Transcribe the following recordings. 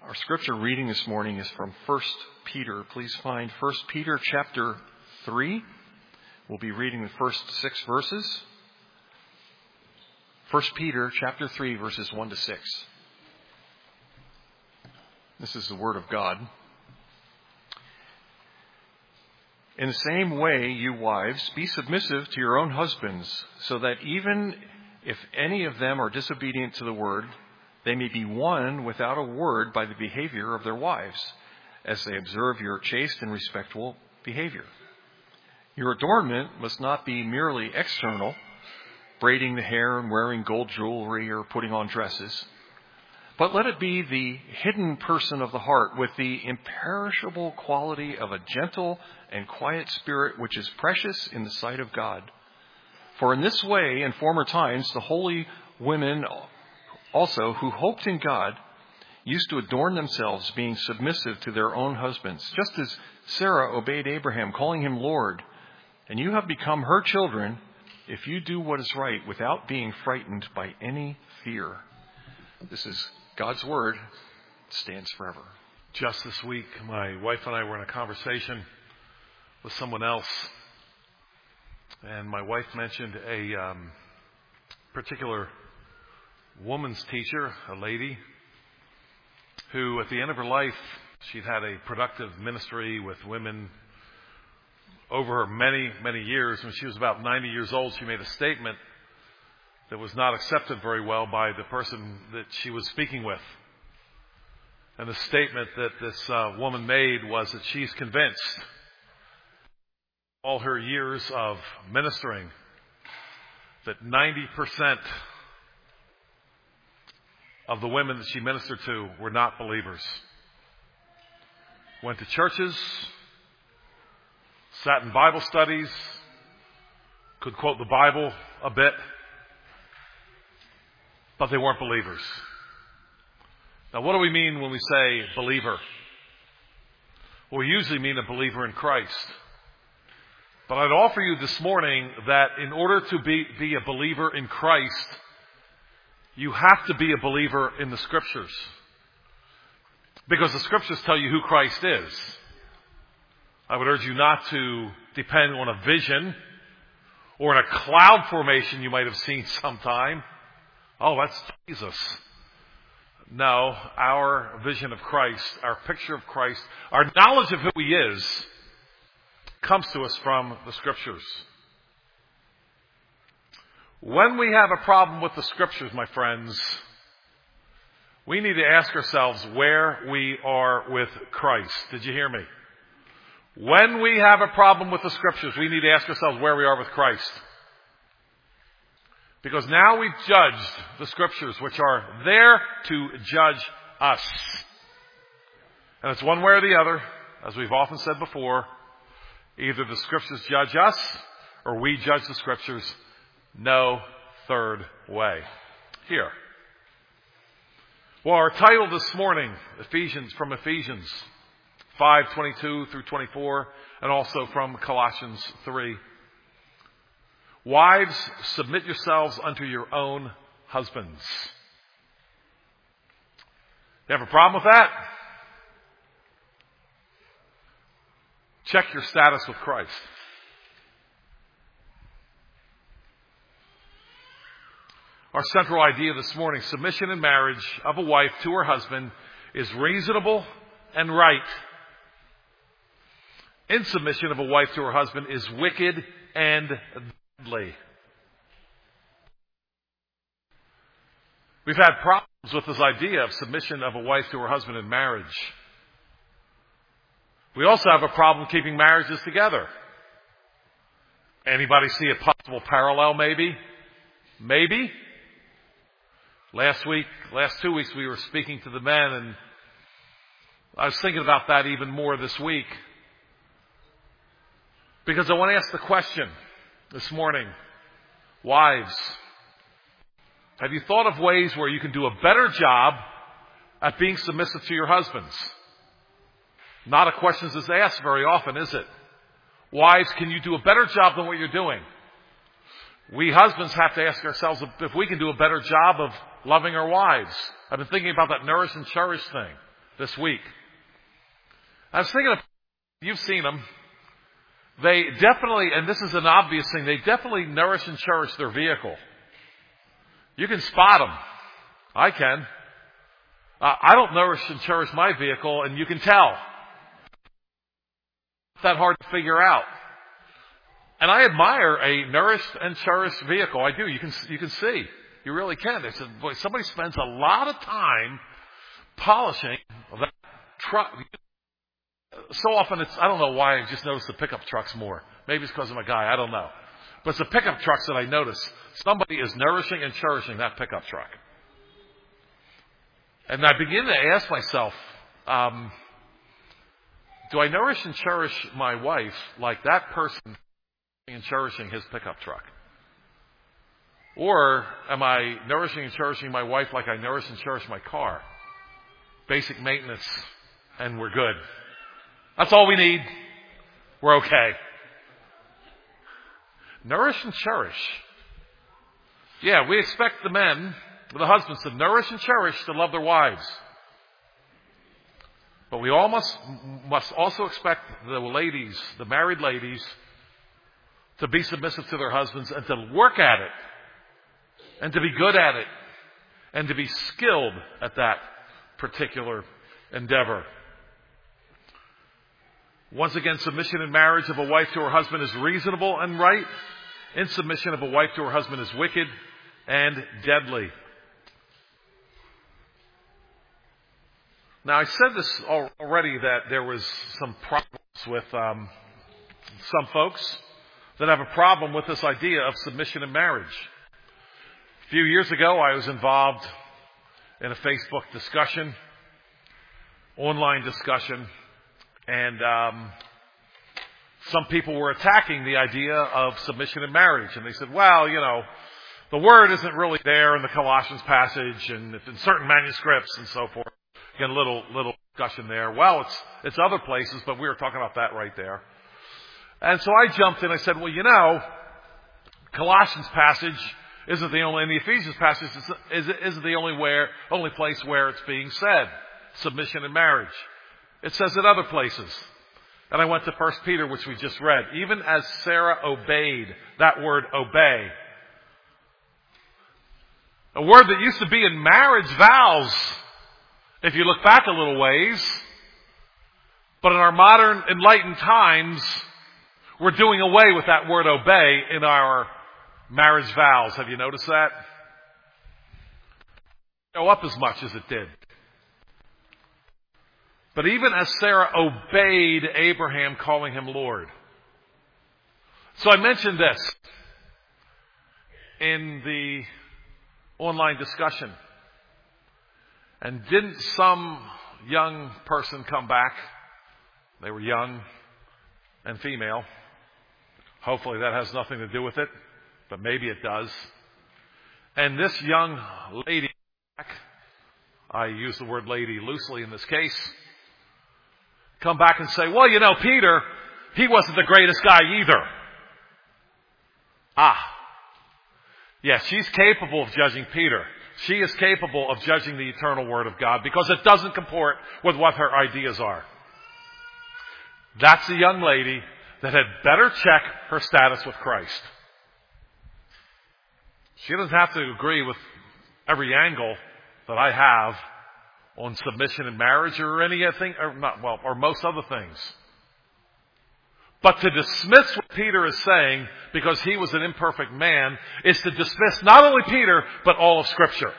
Our scripture reading this morning is from 1 Peter. Please find 1 Peter chapter 3. We'll be reading the first 6 verses. 1 Peter chapter 3, verses 1 to 6. This is the word of God. In the same way, you wives, be submissive to your own husbands, so that even if any of them are disobedient to the word, they may be won without a word by the behavior of their wives, as they observe your chaste and respectful behavior. Your adornment must not be merely external, braiding the hair and wearing gold jewelry or putting on dresses, but let it be the hidden person of the heart with the imperishable quality of a gentle and quiet spirit, which is precious in the sight of God. For in this way, in former times, the holy women also, who hoped in God, used to adorn themselves, being submissive to their own husbands, just as Sarah obeyed Abraham, calling him Lord. And you have become her children if you do what is right without being frightened by any fear. This is God's word. It stands forever. Just this week, my wife and I were in a conversation with someone else, and my wife mentioned a particular woman's teacher, a lady, who at the end of her life, she'd had a productive ministry with women over her many, many years. When she was about 90 years old, she made a statement that was not accepted very well by the person that she was speaking with. And the statement that this woman made was that she's convinced all her years of ministering that 90% of the women that she ministered to were not believers. Went to churches, sat in Bible studies, could quote the Bible a bit, but they weren't believers. Now, what do we mean when we say believer? Well, we usually mean a believer in Christ. But I'd offer you this morning that in order to be a believer in Christ, you have to be a believer in the Scriptures. Because the Scriptures tell you who Christ is. I would urge you not to depend on a vision or in a cloud formation you might have seen sometime. Oh, that's Jesus. No, our vision of Christ, our picture of Christ, our knowledge of who He is, comes to us from the Scriptures. When we have a problem with the Scriptures, my friends, we need to ask ourselves where we are with Christ. Did you hear me? When we have a problem with the Scriptures, we need to ask ourselves where we are with Christ. Because now we've judged the Scriptures, which are there to judge us. And it's one way or the other, as we've often said before. Either the Scriptures judge us, or we judge the Scriptures. No third way. Here. Well, our title this morning, Ephesians 5:22 through 24, and also from Colossians 3. Wives, submit yourselves unto your own husbands. You have a problem with that? Check your status with Christ. Our central idea this morning, submission in marriage of a wife to her husband, is reasonable and right. Insubmission of a wife to her husband is wicked and deadly. We've had problems with this idea of submission of a wife to her husband in marriage. We also have a problem keeping marriages together. Anybody see a possible parallel maybe? Maybe? Last 2 weeks, we were speaking to the men, and I was thinking about that even more this week. Because I want to ask the question this morning, wives, have you thought of ways where you can do a better job at being submissive to your husbands? Not a question that's asked very often, is it? Wives, can you do a better job than what you're doing? We husbands have to ask ourselves if we can do a better job of loving our wives. I've been thinking about that nourish and cherish thing. this week. I was thinking of, you've seen them. They definitely, and this is an obvious thing, they definitely nourish and cherish their vehicle. You can spot them. I can. I don't nourish and cherish my vehicle, and you can tell. It's that hard to figure out. And I admire a nourished and cherished vehicle. I do. You can see. You really can. They said, boy, somebody spends a lot of time polishing that truck. So often I don't know why I just notice the pickup trucks more. Maybe it's because I'm a guy. I don't know. But it's the pickup trucks that I notice. Somebody is nourishing and cherishing that pickup truck. And I begin to ask myself, do I nourish and cherish my wife like that person and cherishing his pickup truck? Or am I nourishing and cherishing my wife like I nourish and cherish my car? Basic maintenance, and we're good. That's all we need. We're okay. Nourish and cherish. Yeah, we expect the men, the husbands, to nourish and cherish, to love their wives. But we all must also expect the ladies, the married ladies, to be submissive to their husbands and to work at it, and to be good at it, and to be skilled at that particular endeavor. Once again, submission in marriage of a wife to her husband is reasonable and right. Insubmission of a wife to her husband is wicked and deadly. Now, I said this already, that there was some problems with some folks that have a problem with this idea of submission in marriage. A few years ago, I was involved in a Facebook discussion, online discussion, and some people were attacking the idea of submission in marriage. And they said, well, the word isn't really there in the Colossians passage and it's in certain manuscripts and so forth. Again, a little discussion there. Well, it's other places, but we were talking about that right there. And so I jumped in. I said, well, Colossians passage isn't the only, and the Ephesians passage isn't the only place where it's being said, submission in marriage. It says it other places. And I went to 1 Peter, which we just read. Even as Sarah obeyed, that word obey, a word that used to be in marriage vows, if you look back a little ways. But in our modern enlightened times, we're doing away with that word obey in our marriage vows. Have you noticed that? Go up as much as it did. But even as Sarah obeyed Abraham, calling him Lord. So I mentioned this in the online discussion. And didn't some young person come back? They were young and female. Hopefully that has nothing to do with it, but maybe it does. And this young lady, I use the word lady loosely in this case, come back and say, well, Peter, he wasn't the greatest guy either. Yes, she's capable of judging Peter. She is capable of judging the eternal Word of God because it doesn't comport with what her ideas are. That's the young lady that had better check her status with Christ. She doesn't have to agree with every angle that I have on submission in marriage or anything, or most other things. But to dismiss what Peter is saying because he was an imperfect man is to dismiss not only Peter, but all of Scripture.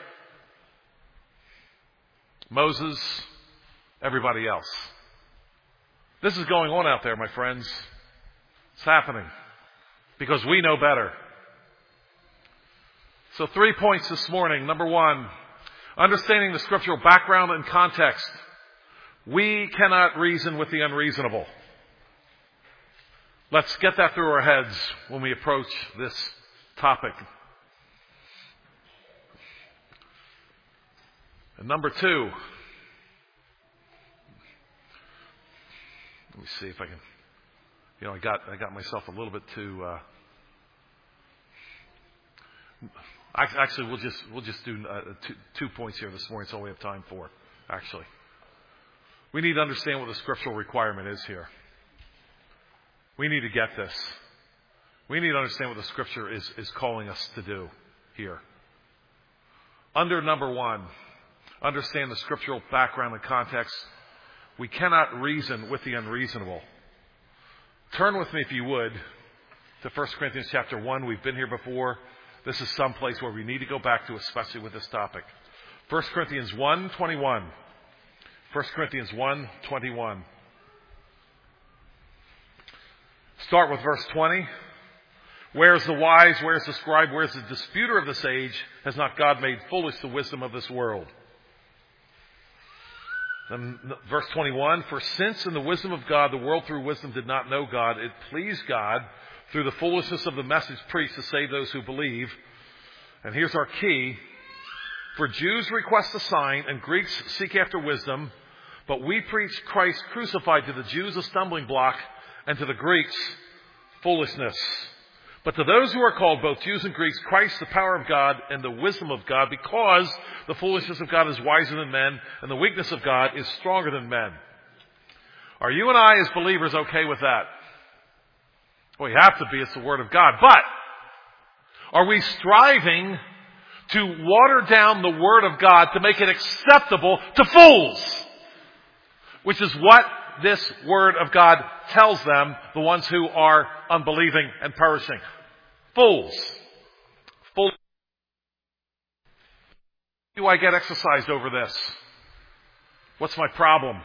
Moses, everybody else. This is going on out there, my friends. It's happening because we know better. So 3 points this morning. Number 1, understanding the scriptural background and context. We cannot reason with the unreasonable. Let's get that through our heads when we approach this topic. And number 2, let me see if I can. I got myself a little bit too. Actually, we'll just do 2 points here this morning. It's all we have time for. Actually, We need to understand what the scriptural requirement is here. We need to get this. We need to understand what the Scripture is calling us to do here. Under number 1, understand the scriptural background and context. We cannot reason with the unreasonable. Turn with me, if you would, to 1 Corinthians chapter 1. We've been here before. This is some place where we need to go back to, especially with this topic. 1 Corinthians 1:21. 1 Corinthians 1:21. Start with verse 20. Where is the wise? Where is the scribe? Where is the disputer of this age? Has not God made foolish the wisdom of this world? Then verse 21. For since in the wisdom of God, the world through wisdom did not know God, it pleased God through the foolishness of the message preached to save those who believe. And here's our key. For Jews request a sign and Greeks seek after wisdom, but we preach Christ crucified, to the Jews a stumbling block and to the Greeks foolishness. But to those who are called, both Jews and Greeks, Christ the power of God and the wisdom of God, because the foolishness of God is wiser than men and the weakness of God is stronger than men. Are you and I as believers okay with that? Well, you have to be. It's the Word of God. But are we striving to water down the Word of God to make it acceptable to fools? Which is what this Word of God tells them, the ones who are unbelieving and perishing. Fools. Fools. Do I get exercised over this? What's my problem?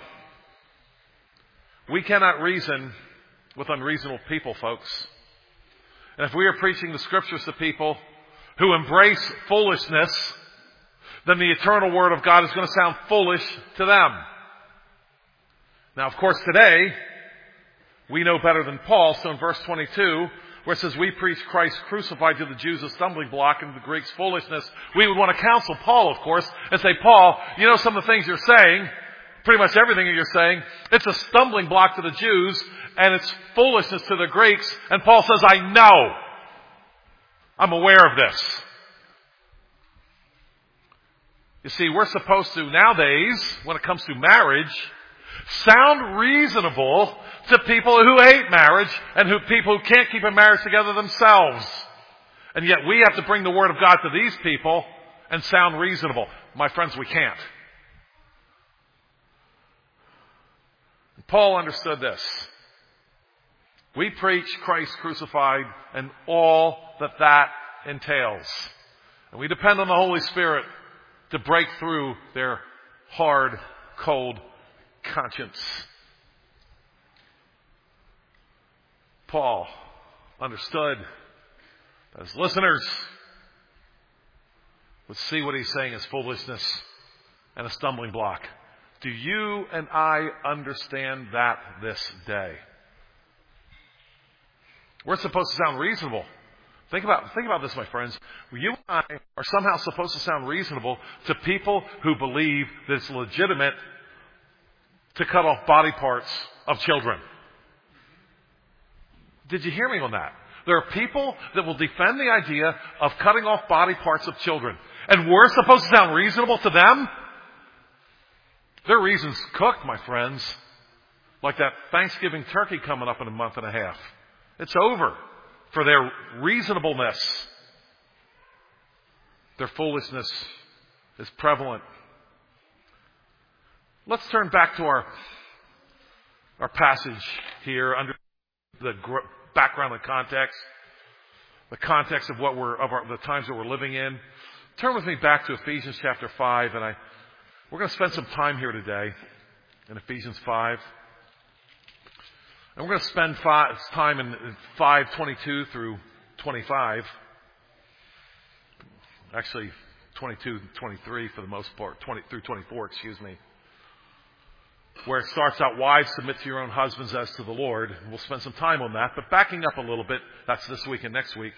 We cannot reason with unreasonable people, folks. And if we are preaching the Scriptures to people who embrace foolishness, then the eternal Word of God is going to sound foolish to them. Now, of course, today, we know better than Paul. So in verse 22, where it says, we preach Christ crucified, to the Jews a stumbling block and to the Greeks foolishness, we would want to counsel Paul, of course, and say, Paul, you know some of the things you're saying, pretty much everything you're saying, it's a stumbling block to the Jews and it's foolishness to the Greeks. And Paul says, I know. I'm aware of this. You see, we're supposed to, nowadays, when it comes to marriage, sound reasonable to people who hate marriage and people who can't keep a marriage together themselves. And yet we have to bring the Word of God to these people and sound reasonable. My friends, we can't. Paul understood this. We preach Christ crucified and all that entails. And we depend on the Holy Spirit to break through their hard, cold conscience. Paul understood that his listeners would see what he's saying as foolishness and a stumbling block. Do you and I understand that this day? We're supposed to sound reasonable. Think about this, my friends. You and I are somehow supposed to sound reasonable to people who believe that it's legitimate to cut off body parts of children. Did you hear me on that? There are people that will defend the idea of cutting off body parts of children. And we're supposed to sound reasonable to them? Their reason's cooked, my friends. Like that Thanksgiving turkey coming up in a month and a half. It's over for their reasonableness. Their foolishness is prevalent. Let's turn back to our passage here under the background and context, the context of the times that we're living in. Turn with me back to Ephesians chapter 5, and we're going to spend some time here today in Ephesians 5. And we're going to spend time in 5:22 through 25. Actually, 22 and 23 for the most part, 20 through 24, where it starts out, wives, submit to your own husbands as to the Lord. We'll spend some time on that. But backing up a little bit, that's this week and next week.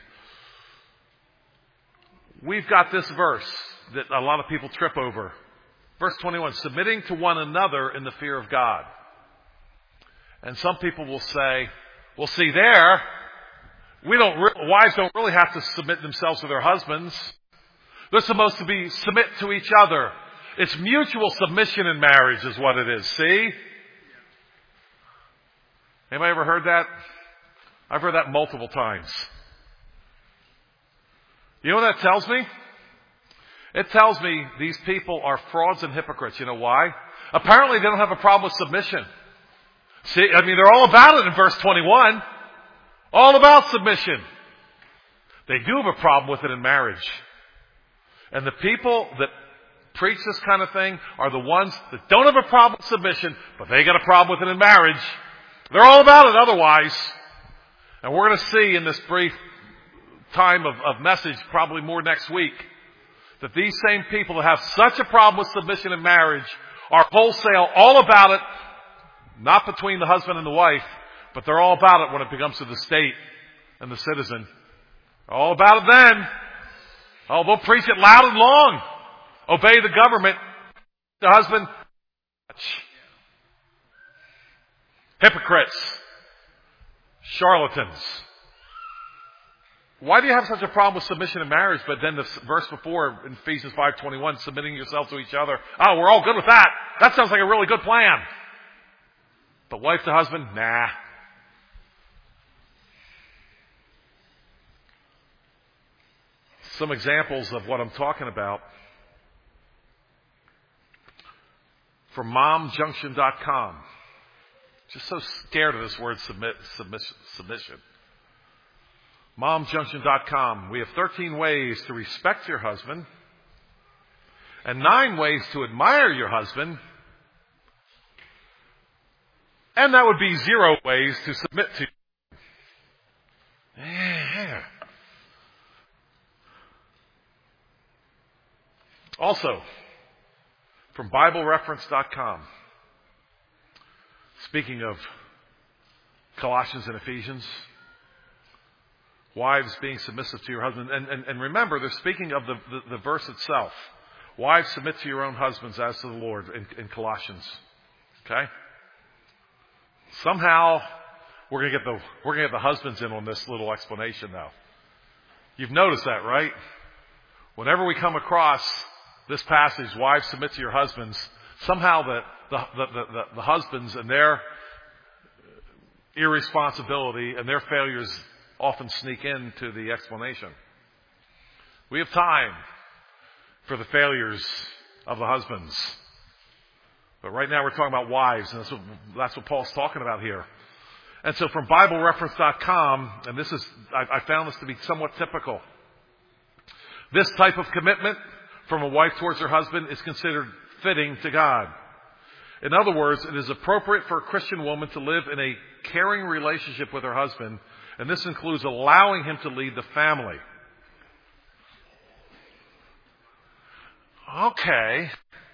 We've got this verse that a lot of people trip over. Verse 21, submitting to one another in the fear of God. And some people will say, well, see there, wives don't really have to submit themselves to their husbands. They're supposed to submit to each other. It's mutual submission in marriage is what it is. See? Anybody ever heard that? I've heard that multiple times. You know what that tells me? It tells me these people are frauds and hypocrites. You know why? Apparently they don't have a problem with submission. See, I mean, they're all about it in verse 21. All about submission. They do have a problem with it in marriage. And the people that preach this kind of thing are the ones that don't have a problem with submission, but they got a problem with it in marriage. They're all about it otherwise. And we're going to see in this brief time of message, probably more next week, that these same people that have such a problem with submission in marriage are wholesale all about it, not between the husband and the wife, but they're all about it when it becomes to the state and the citizen. They're all about it then. Oh, they'll preach it loud and long. Obey the government. The husband. Hypocrites. Charlatans. Why do you have such a problem with submission in marriage? But then the verse before in Ephesians 5:21, submitting yourselves to each other. Oh, we're all good with that. That sounds like a really good plan. But wife to husband, nah. Some examples of what I'm talking about from momjunction.com. Just so scared of this word submission. Momjunction.com. We have 13 ways to respect your husband and 9 ways to admire your husband. And that would be 0 ways to submit to. Yeah. Also, from BibleReference.com. Speaking of Colossians and Ephesians, wives being submissive to your husband. And remember, they're speaking of the verse itself. Wives, submit to your own husbands as to the Lord in Colossians. Okay? Somehow, we're going to get the husbands in on this little explanation now. You've noticed that, right? Whenever we come across this passage, wives, submit to your husbands, somehow the husbands and their irresponsibility and their failures often sneak into the explanation. We have time for the failures of the husbands. But right now we're talking about wives, and that's what Paul's talking about here. And so from BibleReference.com, and I found this to be somewhat typical. This type of commitment from a wife towards her husband is considered fitting to God. In other words, it is appropriate for a Christian woman to live in a caring relationship with her husband, and this includes allowing him to lead the family. Okay.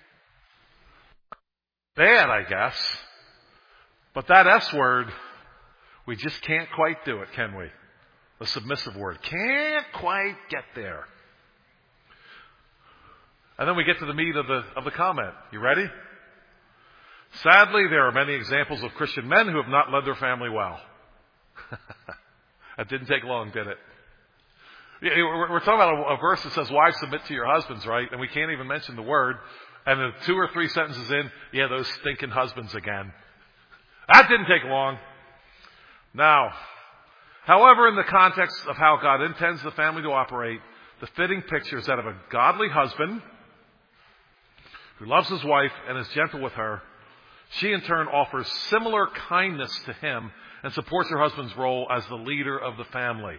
Bad, I guess. But that S word, we just can't quite do it, can we? The submissive word. Can't quite get there. And then we get to the meat of the comment. You ready? Sadly, there are many examples of Christian men who have not led their family well. That didn't take long, did it? We're talking about a verse that says, wives, submit to your husbands, right? And we can't even mention the word. And then 2 or 3 sentences in, yeah, those stinking husbands again. That didn't take long. Now, however, in the context of how God intends the family to operate, the fitting picture is that of a godly husband who loves his wife and is gentle with her. She, in turn, offers similar kindness to him and supports her husband's role as the leader of the family.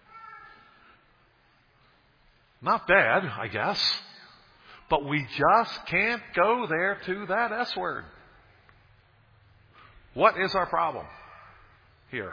Not bad, I guess. But we just can't go there to that S word. What is our problem here?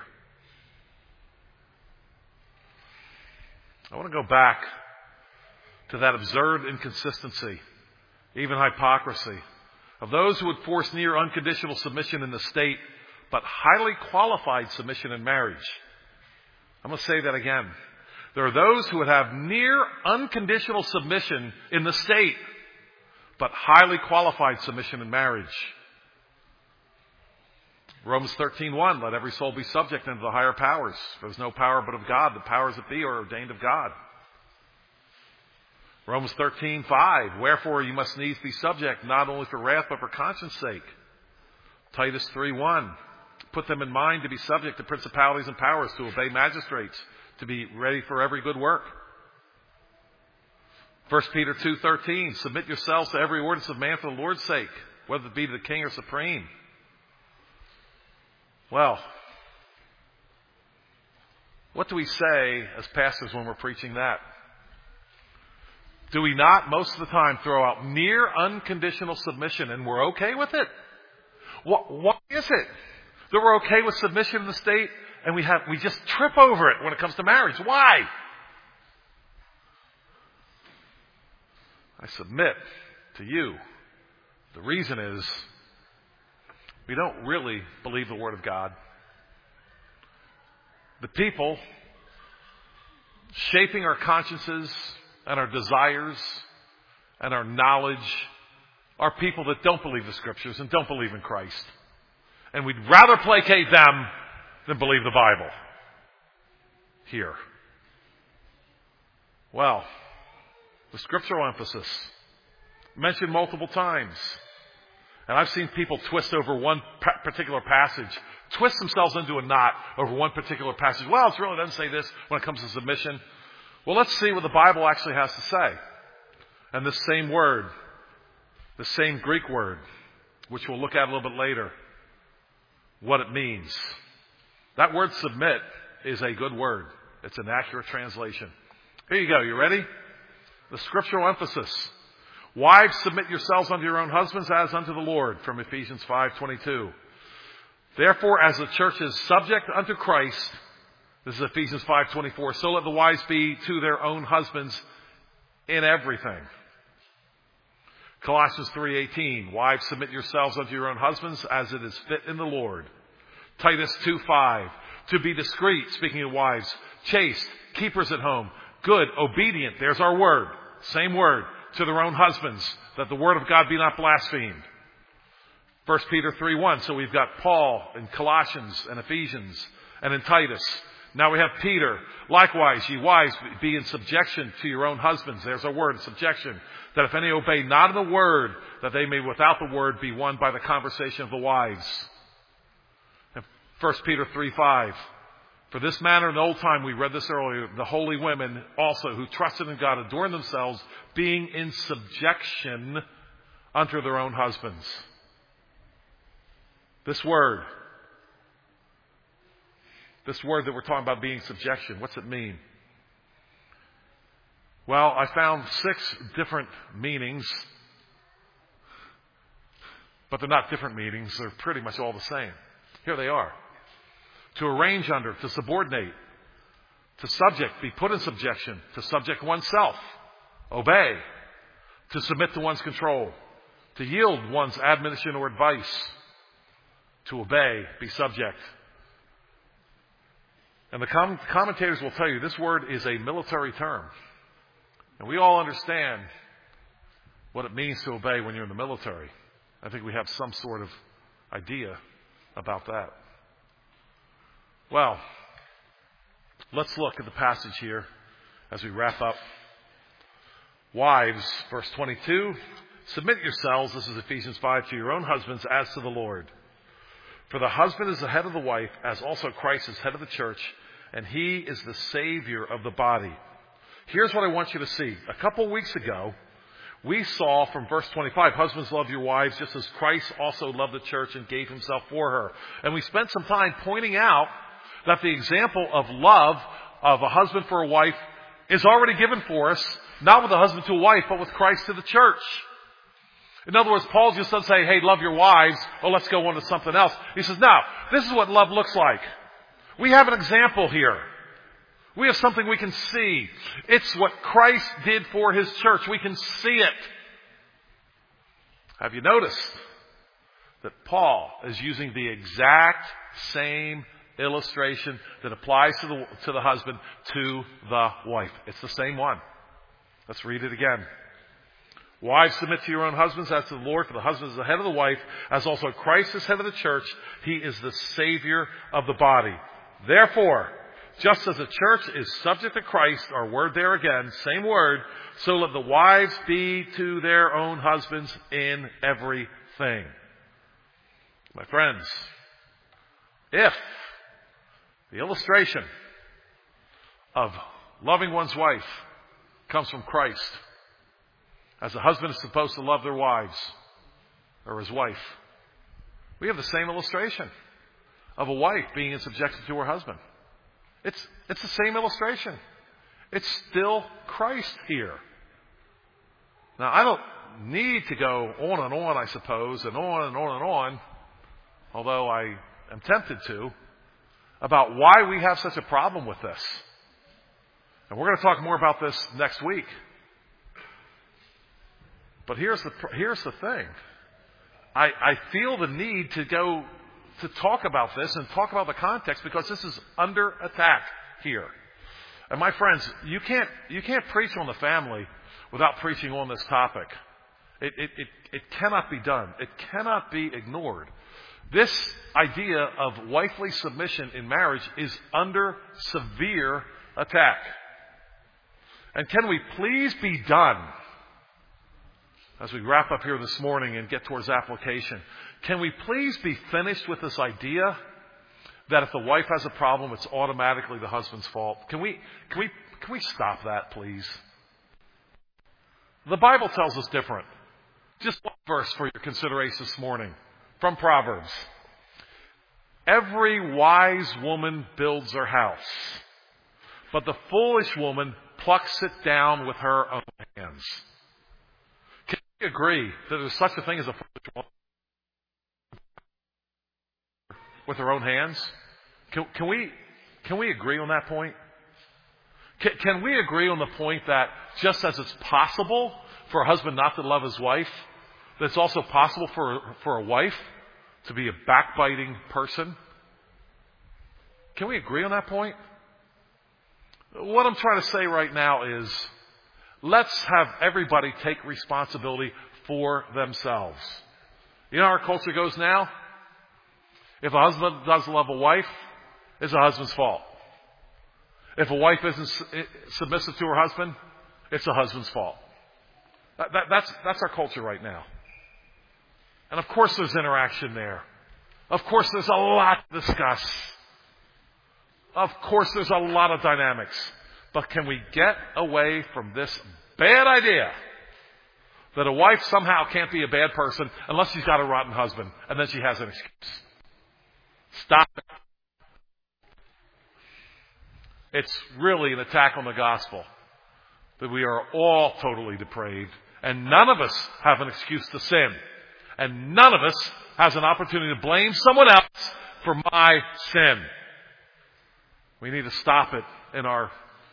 I want to go back to that absurd inconsistency, even hypocrisy, of those who would force near unconditional submission in the state, but highly qualified submission in marriage. I'm going to say that again. There are those who would have near unconditional submission in the state, but highly qualified submission in marriage. Romans 13:1, let every soul be subject unto the higher powers. There's no power but of God. The powers that be are ordained of God. Romans 13:5, wherefore you must needs be subject, not only for wrath, but for conscience sake. Titus 3:1, put them in mind to be subject to principalities and powers, to obey magistrates, to be ready for every good work. 1 Peter 2:13, submit yourselves to every ordinance of man for the Lord's sake, whether it be to the king or supreme. Well, what do we say as pastors when we're preaching that? Do we not most of the time throw out near unconditional submission and we're okay with it? Why is it that we're okay with submission in the state and we just trip over it when it comes to marriage? Why? I submit to you. The reason is we don't really believe the Word of God. The people shaping our consciences and our desires and our knowledge are people that don't believe the Scriptures and don't believe in Christ. And we'd rather placate them than believe the Bible. Here. Well, the scriptural emphasis mentioned multiple times. And I've seen people twist over one particular passage, twist themselves into a knot over one particular passage. Well, it really doesn't say this when it comes to submission. Well, let's see what the Bible actually has to say. And this same word, the same Greek word, which we'll look at a little bit later, what it means. That word submit is a good word. It's an accurate translation. Here you go. You ready? The scriptural emphasis. Wives, submit yourselves unto your own husbands as unto the Lord, from Ephesians 5:22. Therefore, as the church is subject unto Christ, this is Ephesians 5:24, so let the wives be to their own husbands in everything. Colossians 3:18, wives, submit yourselves unto your own husbands as it is fit in the Lord. Titus 2:5, to be discreet, speaking of wives, chaste, keepers at home, good, obedient, there's our word, same word, to their own husbands, that the word of God be not blasphemed. 1 Peter 3:1, so we've got Paul in Colossians and Ephesians and in Titus. Now we have Peter. Likewise, ye wives, be in subjection to your own husbands. There's our word, subjection. That if any obey not in the word, that they may without the word be won by the conversation of the wives. And 1 Peter 3:5. For this manner in the old time, we read this earlier, the holy women also who trusted in God adorned themselves, being in subjection unto their own husbands. This word that we're talking about being subjection, what's it mean? Well, I found 6 different meanings, but they're not different meanings. They're pretty much all the same. Here they are. To arrange under, to subordinate, to subject, be put in subjection, to subject oneself, obey, to submit to one's control, to yield one's admonition or advice, to obey, be subject. And the commentators will tell you this word is a military term. And we all understand what it means to obey when you're in the military. I think we have some sort of idea about that. Well, let's look at the passage here as we wrap up. Wives, verse 22, submit yourselves, this is Ephesians 5, to your own husbands as to the Lord. For the husband is the head of the wife, as also Christ is head of the church, and he is the Savior of the body. Here's what I want you to see. A couple weeks ago, we saw from verse 25, husbands, love your wives just as Christ also loved the church and gave himself for her. And we spent some time pointing out that the example of love of a husband for a wife is already given for us, not with a husband to a wife, but with Christ to the church. In other words, Paul just doesn't say, hey, love your wives, or let's go on to something else. He says, no, this is what love looks like. We have an example here. We have something we can see. It's what Christ did for his church. We can see it. Have you noticed that Paul is using the exact same illustration that applies to the husband to the wife? It's the same one. Let's read it again. Wives, submit to your own husbands as to the Lord, for the husband is the head of the wife, as also Christ is head of the church. He is the Savior of the body. Therefore, just as the church is subject to Christ, our word there again, same word, so let the wives be to their own husbands in everything. My friends, if the illustration of loving one's wife comes from Christ, as a husband is supposed to love their wives, or his wife, we have the same illustration of a wife being in subjection to her husband. It's the same illustration. It's still Christ here. Now, I don't need to go on and on, I suppose, and on and on and on, although I am tempted to, about why we have such a problem with this. And we're going to talk more about this next week. But here's the thing. I feel the need to go to talk about this and talk about the context because this is under attack here. And my friends, you can't preach on the family without preaching on this topic. It cannot be done. It cannot be ignored. This idea of wifely submission in marriage is under severe attack. And can we please be done, as we wrap up here this morning and get towards application, can we please be finished with this idea that if the wife has a problem, it's automatically the husband's fault? Can we stop that, please? The Bible tells us different. Just one verse for your consideration this morning from Proverbs. Every wise woman builds her house, but the foolish woman plucks it down with her own hands. Can we agree that there's such a thing as a foolish woman with her own hands? Can we agree on that point? Can we agree on the point that just as it's possible for a husband not to love his wife, that it's also possible for a wife to be a backbiting person? Can we agree on that point? What I'm trying to say right now is, let's have everybody take responsibility for themselves. You know how our culture goes now? If a husband doesn't love a wife, it's a husband's fault. If a wife isn't submissive to her husband, it's a husband's fault. That's our culture right now. And of course there's interaction there. Of course there's a lot to discuss. Of course there's a lot of dynamics. But can we get away from this bad idea that a wife somehow can't be a bad person unless she's got a rotten husband and then she has an excuse? Stop it. It's really an attack on the gospel that we are all totally depraved and none of us have an excuse to sin. And none of us has an opportunity to blame someone else for my sin. We need to stop it in our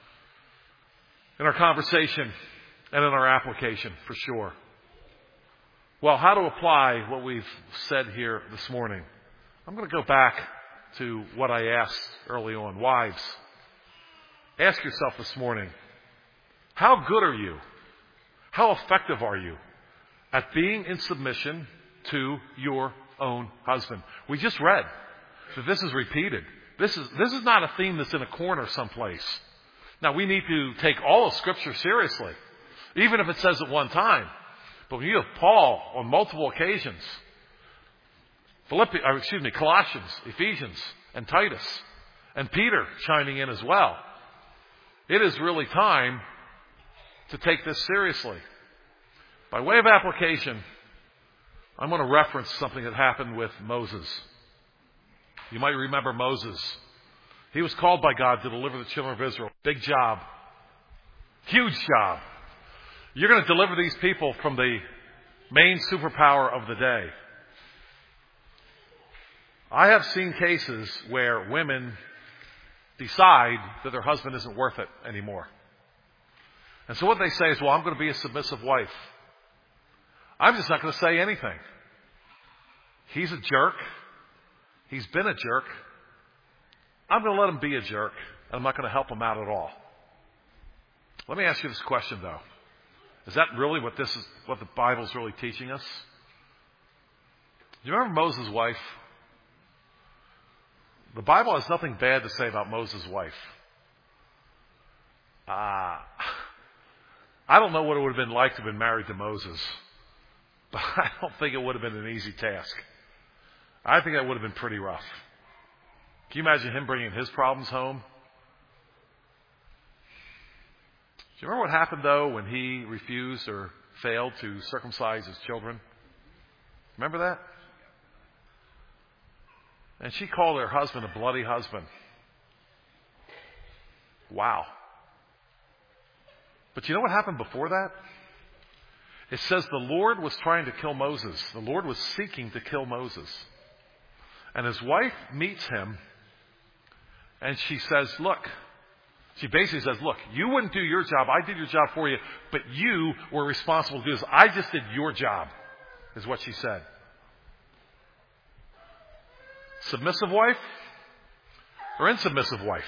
conversation and in our application, for sure. Well, how to apply what we've said here this morning? I'm going to go back to what I asked early on. Wives, ask yourself this morning, how good are you? How effective are you at being in submission to your own husband? We just read that this is repeated. This is not a theme that's in a corner someplace. Now, we need to take all of Scripture seriously, even if it says it one time. But when you have Paul on multiple occasions, Colossians, Ephesians, and Titus, and Peter chiming in as well, it is really time to take this seriously. By way of application, I'm going to reference something that happened with Moses. You might remember Moses. He was called by God to deliver the children of Israel. Big job. Huge job. You're going to deliver these people from the main superpower of the day. I have seen cases where women decide that their husband isn't worth it anymore. And so what they say is, well, I'm going to be a submissive wife. I'm just not going to say anything. He's a jerk. He's been a jerk. I'm going to let him be a jerk, and I'm not going to help him out at all. Let me ask you this question, though. Is that really what the Bible's really teaching us? Do you remember Moses' wife? The Bible has nothing bad to say about Moses' wife. I don't know what it would have been like to have been married to Moses, but I don't think it would have been an easy task. I think that would have been pretty rough. Can you imagine him bringing his problems home? Do you remember what happened, though, when he refused or failed to circumcise his children? Remember that? And she called her husband a bloody husband. Wow. But you know what happened before that? It says the Lord was trying to kill Moses. The Lord was seeking to kill Moses. And his wife meets him, and she says, look, she basically says, look, you wouldn't do your job. I did your job for you, but you were responsible to do this. I just did your job, is what she said. Submissive wife or insubmissive wife?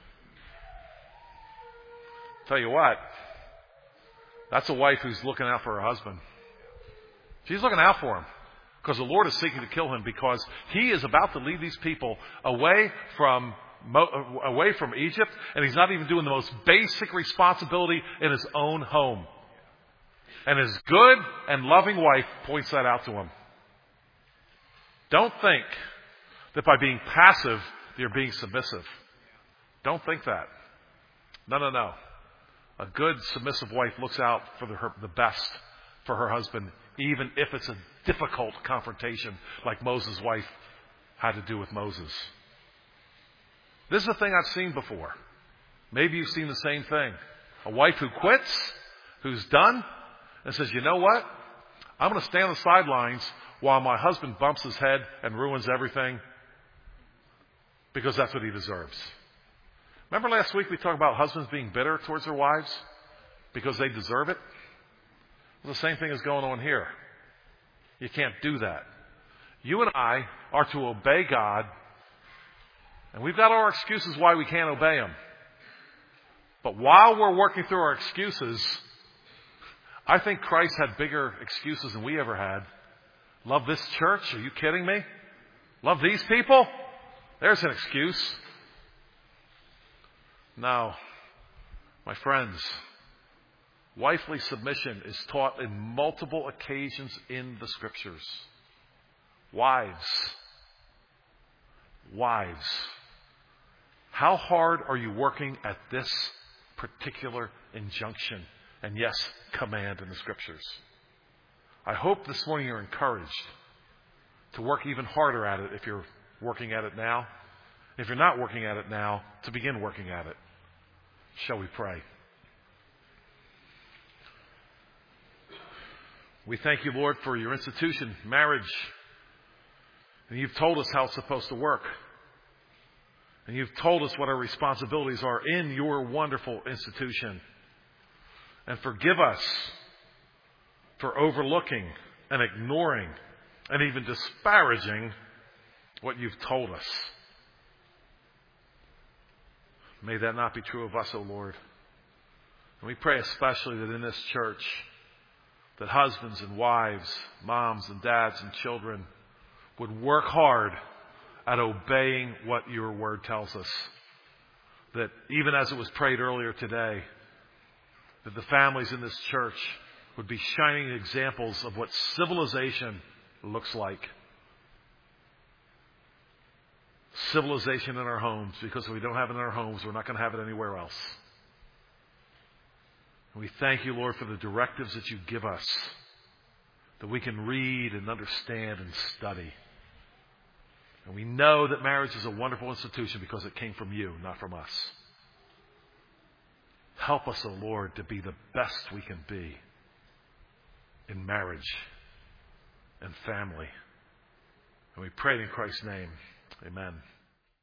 Tell you what, that's a wife who's looking out for her husband. She's looking out for him because the Lord is seeking to kill him, because he is about to lead these people away from Egypt, and he's not even doing the most basic responsibility in his own home. And his good and loving wife points that out to him. Don't think that by being passive, you're being submissive. Don't think that. No. A good submissive wife looks out for the best for her husband, even if it's a difficult confrontation like Moses' wife had to do with Moses. This is a thing I've seen before. Maybe you've seen the same thing. A wife who quits, who's done, and says, you know what? I'm going to stay on the sidelines while my husband bumps his head and ruins everything, because that's what he deserves. Remember last week we talked about husbands being bitter towards their wives because they deserve it? Well, the same thing is going on here. You can't do that. You and I are to obey God, and we've got our excuses why we can't obey Him. But while we're working through our excuses, I think Christ had bigger excuses than we ever had. Love this church? Are you kidding me? Love these people? There's an excuse. No, my friends, wifely submission is taught in multiple occasions in the Scriptures. Wives, how hard are you working at this particular injunction and, yes, command in the Scriptures? I hope this morning you're encouraged to work even harder at it if you're working at it now. If you're not working at it now, to begin working at it. Shall we pray? We thank you, Lord, for your institution, marriage. And you've told us how it's supposed to work. And you've told us what our responsibilities are in your wonderful institution. And forgive us for overlooking and ignoring and even disparaging what you've told us. May that not be true of us, O Lord. And we pray especially that in this church, that husbands and wives, moms and dads and children would work hard at obeying what your word tells us. That even as it was prayed earlier today, that the families in this church would be shining examples of what civilization looks like. Civilization in our homes, because if we don't have it in our homes, we're not going to have it anywhere else. And we thank you, Lord, for the directives that you give us, that we can read and understand and study. And we know that marriage is a wonderful institution because it came from you, not from us. Help us, O Lord, to be the best we can be in marriage and family. And we pray in Christ's name. Amen.